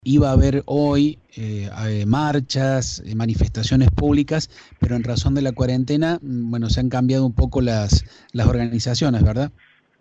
iba a haber hoy marchas, manifestaciones públicas, pero en razón de la cuarentena, bueno, se han cambiado un poco las organizaciones, ¿verdad?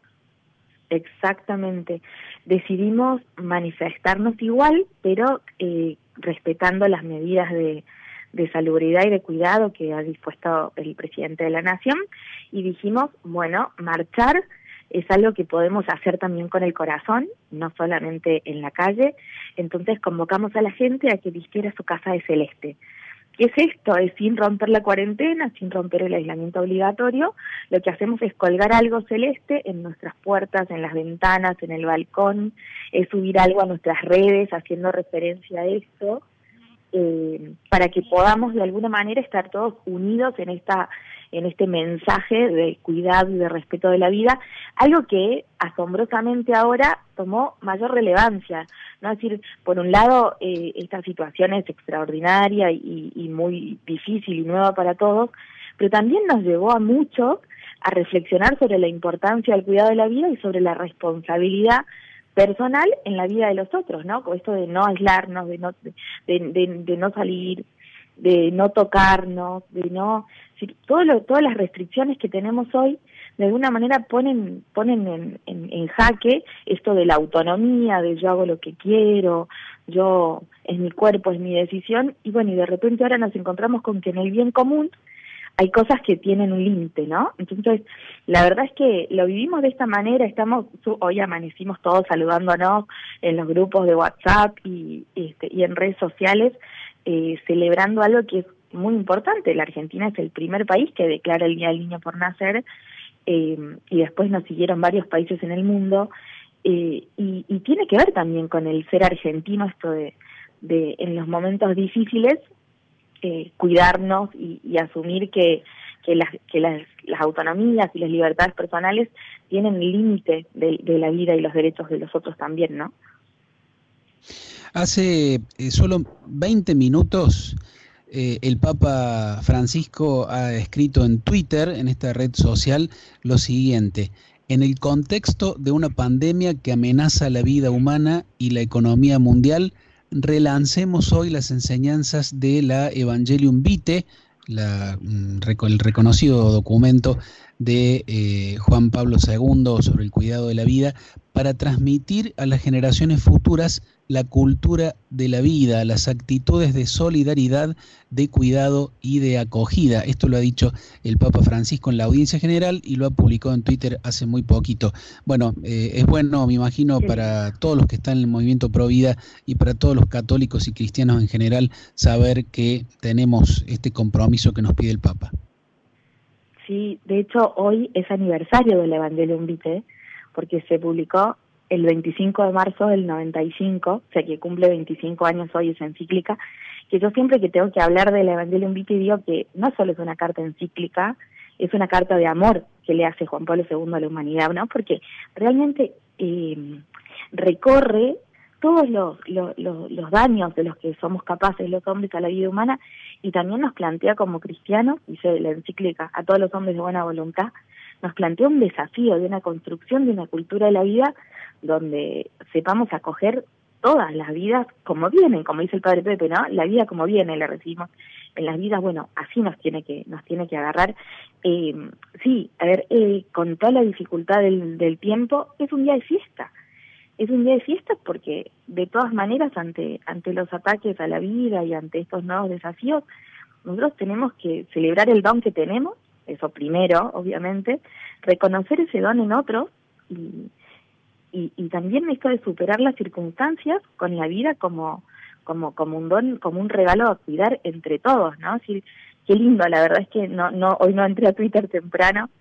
Exactamente. Decidimos manifestarnos igual, pero respetando las medidas de salubridad y de cuidado que ha dispuesto el presidente de la Nación, y dijimos, bueno, marchar es algo que podemos hacer también con el corazón, no solamente en la calle. Entonces convocamos a la gente a que vistiera su casa de celeste. ¿Qué es esto? Es sin romper la cuarentena, sin romper el aislamiento obligatorio. Lo que hacemos es colgar algo celeste en nuestras puertas, en las ventanas, en el balcón, es subir algo a nuestras redes haciendo referencia a esto, para que podamos de alguna manera estar todos unidos en este mensaje de cuidado y de respeto de la vida, algo que asombrosamente ahora tomó mayor relevancia, ¿no? Es decir, por un lado, esta situación es extraordinaria y muy difícil y nueva para todos, pero también nos llevó a muchos a reflexionar sobre la importancia del cuidado de la vida y sobre la responsabilidad personal en la vida de los otros, ¿no? Con esto de no aislarnos, de no salir, de no tocarnos, de no, si, todas las restricciones que tenemos hoy de alguna manera ponen en jaque esto de la autonomía, de yo hago lo que quiero, yo es mi cuerpo, es mi decisión, y bueno, y de repente ahora nos encontramos con que en el bien común hay cosas que tienen un límite, ¿no? Entonces, la verdad es que lo vivimos de esta manera, hoy amanecimos todos saludándonos en los grupos de WhatsApp y en redes sociales, celebrando algo que es muy importante. La Argentina es el primer país que declara el Día del Niño por Nacer, y después nos siguieron varios países en el mundo, y tiene que ver también con el ser argentino, esto de en los momentos difíciles, cuidarnos y asumir que las autonomías y las libertades personales tienen límite de la vida y los derechos de los otros también, ¿no? Hace solo 20 minutos el Papa Francisco ha escrito en Twitter, en esta red social, lo siguiente: en el contexto de una pandemia que amenaza la vida humana y la economía mundial, relancemos hoy las enseñanzas de la Evangelium Vitae, el reconocido documento de Juan Pablo II sobre el cuidado de la vida, para transmitir a las generaciones futuras la cultura de la vida, las actitudes de solidaridad, de cuidado y de acogida. Esto lo ha dicho el Papa Francisco en la audiencia general y lo ha publicado en Twitter hace muy poquito. Bueno, es bueno, me imagino, Qué lindo. para todos los que están en el movimiento Pro Vida y para todos los católicos y cristianos en general, saber que tenemos este compromiso que nos pide el Papa. Sí, de hecho hoy es aniversario del Evangelium Vitae, porque se publicó el 25 de marzo del 95, o sea que cumple 25 años hoy esa encíclica, que yo siempre que tengo que hablar del Evangelium Vitae digo que no solo es una carta encíclica, es una carta de amor que le hace Juan Pablo II a la humanidad, ¿no? Porque realmente recorre todos los daños de los que somos capaces los hombres a la vida humana, y también nos plantea como cristianos, dice la encíclica, a todos los hombres de buena voluntad, nos plantea un desafío de una construcción de una cultura de la vida donde sepamos acoger todas las vidas como vienen, como dice el padre Pepe, ¿no? La vida como viene, la recibimos en las vidas, bueno, así nos tiene que agarrar. Sí, a ver, con toda la dificultad del tiempo, es un día de fiesta. Es un día de fiesta porque, de todas maneras, ante los ataques a la vida y ante estos nuevos desafíos, nosotros tenemos que celebrar el don que tenemos, eso primero, obviamente, reconocer ese don en otros y también esto de superar las circunstancias con la vida como un don, como un regalo a cuidar entre todos, ¿no? Es decir, qué lindo, la verdad es que hoy no entré a Twitter temprano,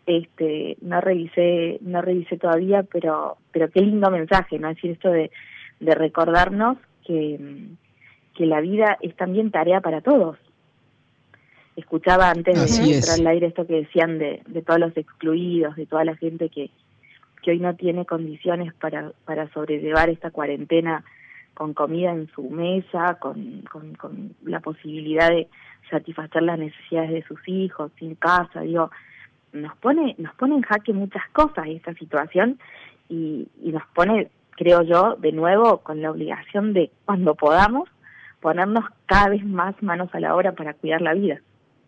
no revisé todavía, pero qué lindo mensaje, ¿no? Es decir, esto de recordarnos que la vida es también tarea para todos. Escuchaba antes Así de entrar es. al aire esto que decían de todos los excluidos, de toda la gente que hoy no tiene condiciones para sobrellevar esta cuarentena con comida en su mesa, con la posibilidad de satisfacer las necesidades de sus hijos, sin casa, digo, nos pone en jaque muchas cosas esta situación, y nos pone creo yo, de nuevo, con la obligación de, cuando podamos, ponernos cada vez más manos a la obra para cuidar la vida.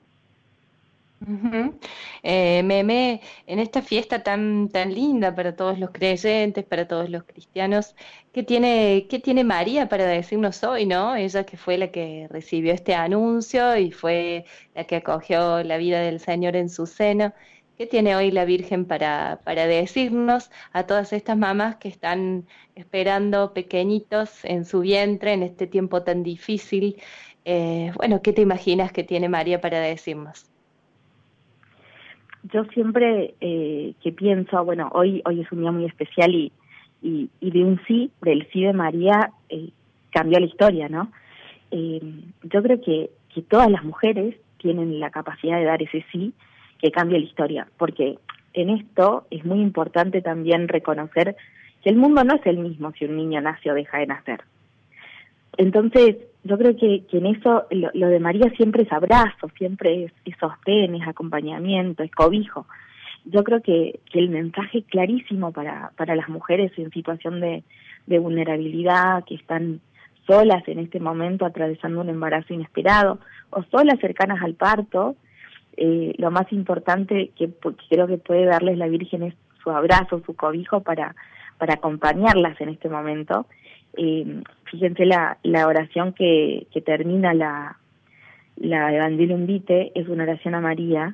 Ujú. Meme, en esta fiesta tan linda para todos los creyentes, para todos los cristianos, qué tiene María para decirnos hoy, ¿no? Ella que fue la que recibió este anuncio y fue la que acogió la vida del Señor en su seno. ¿Qué tiene hoy la Virgen para decirnos a todas estas mamás que están esperando pequeñitos en su vientre en este tiempo tan difícil? Bueno, ¿qué te imaginas que tiene María para decirnos? Yo siempre que pienso, bueno, hoy es un día muy especial y de un sí, del sí de María, cambió la historia, ¿no? Yo creo que todas las mujeres tienen la capacidad de dar ese sí que cambia la historia, porque en esto es muy importante también reconocer que el mundo no es el mismo si un niño nace o deja de nacer. Entonces, yo creo que en eso lo de María siempre es abrazo, siempre es sostén, es acompañamiento, es cobijo. Yo creo que el mensaje clarísimo para las mujeres en situación de vulnerabilidad, que están solas en este momento atravesando un embarazo inesperado, o solas cercanas al parto, lo más importante que creo que puede darles la Virgen es su abrazo, su cobijo para acompañarlas en este momento. Fíjense la oración que termina la Evangelium Vitae, es una oración a María,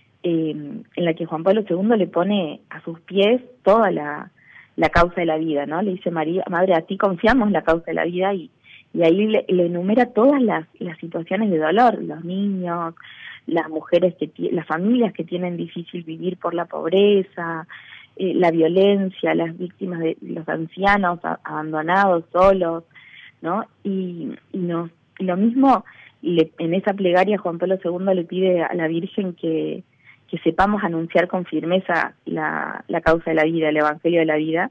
en la que Juan Pablo II le pone a sus pies toda la causa de la vida, ¿no? Le dice: María, Madre, a ti confiamos la causa de la vida, y ahí le enumera todas las situaciones de dolor, los niños, las mujeres, las familias que tienen difícil vivir por la pobreza, la violencia, las víctimas de los ancianos abandonados, solos, ¿no? Y lo mismo, en esa plegaria Juan Pablo II le pide a la Virgen que sepamos anunciar con firmeza la causa de la vida, el Evangelio de la vida,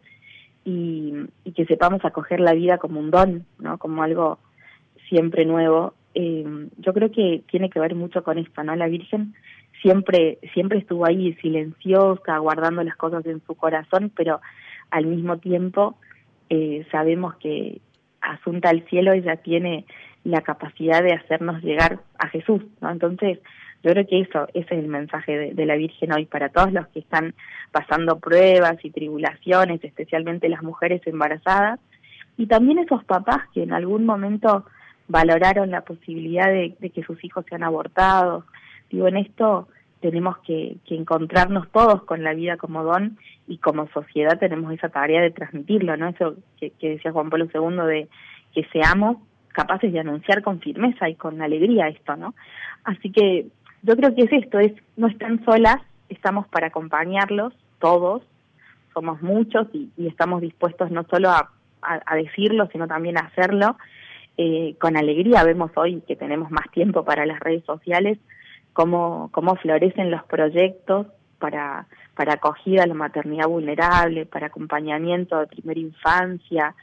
y que sepamos acoger la vida como un don, ¿no? Como algo siempre nuevo. Yo creo que tiene que ver mucho con esto, ¿no? La Virgen siempre estuvo ahí silenciosa, guardando las cosas en su corazón, pero al mismo tiempo sabemos que asunta al cielo ella tiene la capacidad de hacernos llegar a Jesús, ¿no? Entonces, yo creo que ese es el mensaje de la Virgen hoy para todos los que están pasando pruebas y tribulaciones, especialmente las mujeres embarazadas, y también esos papás que en algún momento valoraron la posibilidad de que sus hijos sean abortados. Digo, en esto tenemos que encontrarnos todos con la vida como don, y como sociedad tenemos esa tarea de transmitirlo, ¿no? Eso que decía Juan Pablo II, de que seamos capaces de anunciar con firmeza y con alegría esto, ¿no? Así que yo creo que es esto, no están solas, estamos para acompañarlos todos, somos muchos y estamos dispuestos no solo a decirlo, sino también a hacerlo. Con alegría vemos hoy que tenemos más tiempo para las redes sociales, cómo florecen los proyectos para acogida a la maternidad vulnerable, para acompañamiento de primera infancia.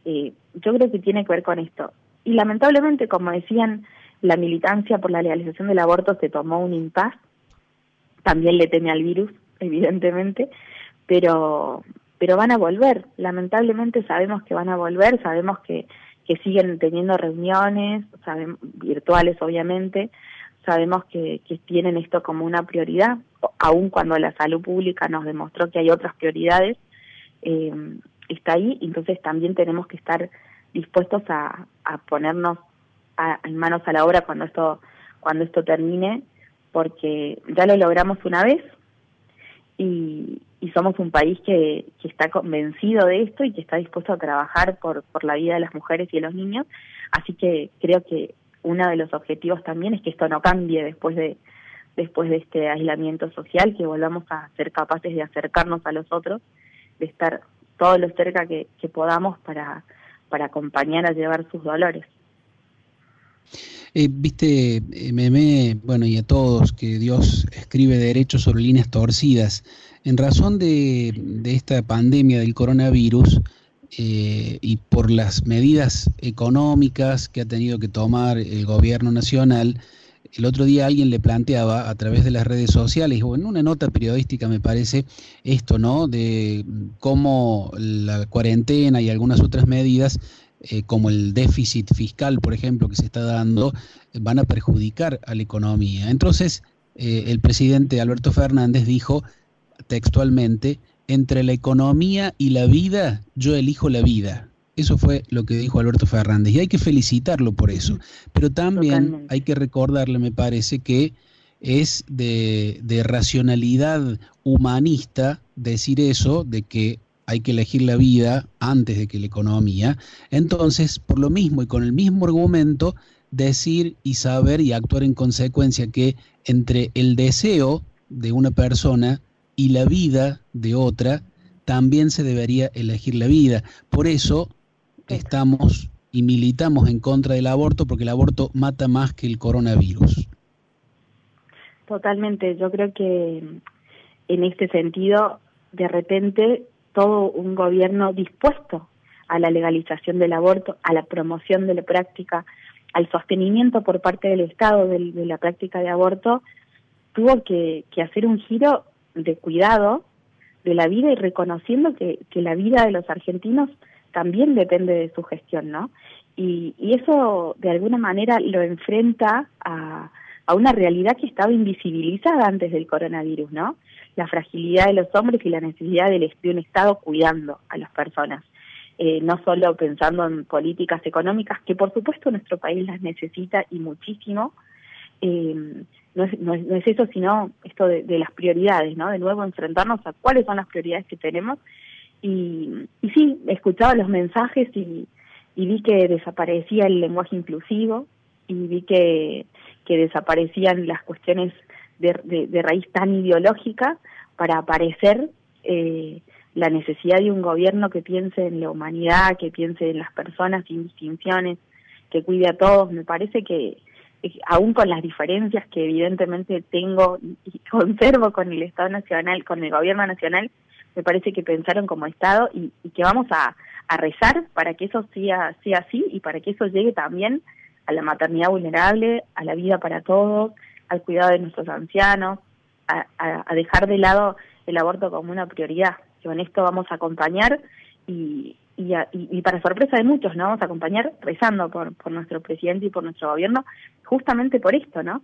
Yo creo que tiene que ver con esto. Y lamentablemente, como decían, la militancia por la legalización del aborto se tomó un impas, también le teme al virus, evidentemente, pero van a volver, lamentablemente sabemos que van a volver, sabemos que siguen teniendo reuniones, virtuales obviamente, sabemos que tienen esto como una prioridad, aun cuando la salud pública nos demostró que hay otras prioridades, está ahí. Entonces también tenemos que estar dispuestos a ponernos en manos a la obra cuando esto termine, porque ya lo logramos una vez y somos un país que está convencido de esto y que está dispuesto a trabajar por la vida de las mujeres y de los niños. Así que creo que uno de los objetivos también es que esto no cambie después de este aislamiento social, que volvamos a ser capaces de acercarnos a los otros, de estar todo lo cerca que podamos para acompañar a llevar sus dolores. Viste, Meme, bueno, y a todos, que Dios escribe derecho sobre líneas torcidas. En razón de esta pandemia del coronavirus y por las medidas económicas que ha tenido que tomar el gobierno nacional, El otro día alguien le planteaba a través de las redes sociales, o en una nota periodística me parece, esto, ¿no? De cómo la cuarentena y algunas otras medidas, como el déficit fiscal, por ejemplo, que se está dando, van a perjudicar a la economía. Entonces, el presidente Alberto Fernández dijo textualmente: entre la economía y la vida, yo elijo la vida. Eso fue lo que dijo Alberto Fernández y hay que felicitarlo por eso. Pero también Totalmente. hay que recordarle, me parece, que es de racionalidad humanista decir eso, de que hay que elegir la vida antes de que la economía. Entonces, por lo mismo y con el mismo argumento, decir y saber y actuar en consecuencia que entre el deseo de una persona y la vida de otra, también se debería elegir la vida. Por eso estamos y militamos en contra del aborto, porque el aborto mata más que el coronavirus. Totalmente, yo creo que en este sentido, de repente, todo un gobierno dispuesto a la legalización del aborto, a la promoción de la práctica, al sostenimiento por parte del Estado de la práctica de aborto, tuvo que hacer un giro de cuidado de la vida y reconociendo que la vida de los argentinos también depende de su gestión, ¿no? Y eso de alguna manera lo enfrenta a una realidad que estaba invisibilizada antes del coronavirus, ¿no? La fragilidad de los hombres y la necesidad de un Estado cuidando a las personas. No solo pensando en políticas económicas, que por supuesto nuestro país las necesita y muchísimo. No es eso, sino esto de las prioridades, ¿no? De nuevo enfrentarnos a cuáles son las prioridades que tenemos. Y sí, escuchaba los mensajes y vi que desaparecía el lenguaje inclusivo y vi que desaparecían las cuestiones de raíz tan ideológica para aparecer la necesidad de un gobierno que piense en la humanidad, que piense en las personas sin distinciones, que cuide a todos. Me parece que aún con las diferencias que evidentemente tengo y conservo con el Estado Nacional, con el Gobierno Nacional, me parece que pensaron como Estado y que vamos a rezar para que eso sea así y para que eso llegue también a la maternidad vulnerable, a la vida para todos, al cuidado de nuestros ancianos, a dejar de lado el aborto como una prioridad. Que con esto vamos a acompañar y para sorpresa de muchos, ¿no? Vamos a acompañar rezando por nuestro presidente y por nuestro gobierno, justamente por esto, ¿no?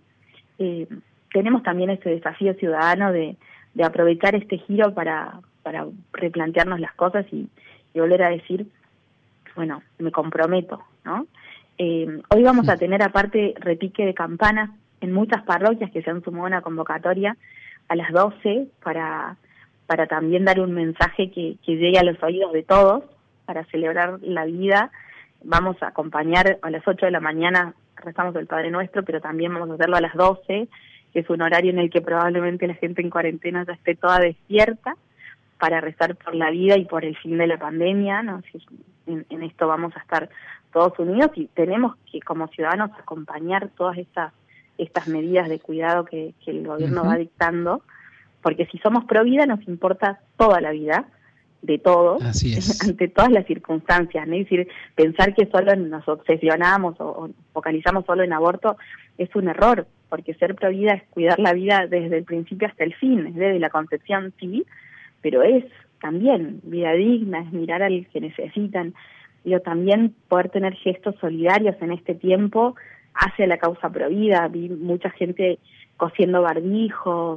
Tenemos también ese desafío ciudadano de aprovechar este giro para replantearnos las cosas y volver a decir, bueno, me comprometo, ¿no? Hoy vamos a tener aparte repique de campanas en muchas parroquias que se han sumado a una convocatoria a las 12 para también dar un mensaje que llegue a los oídos de todos para celebrar la vida. Vamos a acompañar a las 8 de la mañana, rezamos el Padre Nuestro, pero también vamos a hacerlo a las 12, que es un horario en el que probablemente la gente en cuarentena ya esté toda despierta, para rezar por la vida y por el fin de la pandemia, ¿no? En esto vamos a estar todos unidos y tenemos que como ciudadanos acompañar todas estas medidas de cuidado que el gobierno va dictando, porque si somos pro vida nos importa toda la vida de todos, ante todas las circunstancias, ¿no? Es decir, pensar que solo nos obsesionamos o focalizamos solo en aborto es un error, porque ser pro vida es cuidar la vida desde el principio hasta el fin, desde la concepción sí, pero es también vida digna, es mirar al que necesitan, pero también poder tener gestos solidarios en este tiempo hacia la causa pro vida. Vi mucha gente cosiendo barbijos,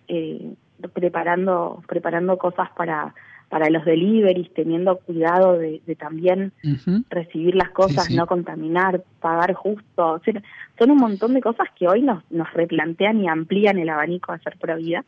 preparando cosas para los deliveries, teniendo cuidado de también recibir las cosas, no contaminar, pagar justo. O sea, son un montón de cosas que hoy nos replantean y amplían el abanico a ser pro vida,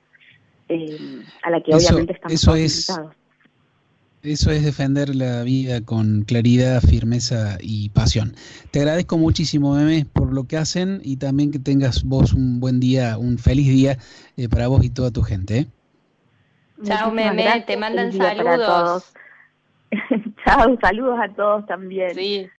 a la que obviamente estamos invitados. Eso es defender la vida con claridad, firmeza y pasión. Te agradezco muchísimo, Meme, por lo que hacen y también que tengas vos un buen día, un feliz día para vos y toda tu gente. Chao, Meme, te mandan saludos. Chao, saludos a todos también. Sí.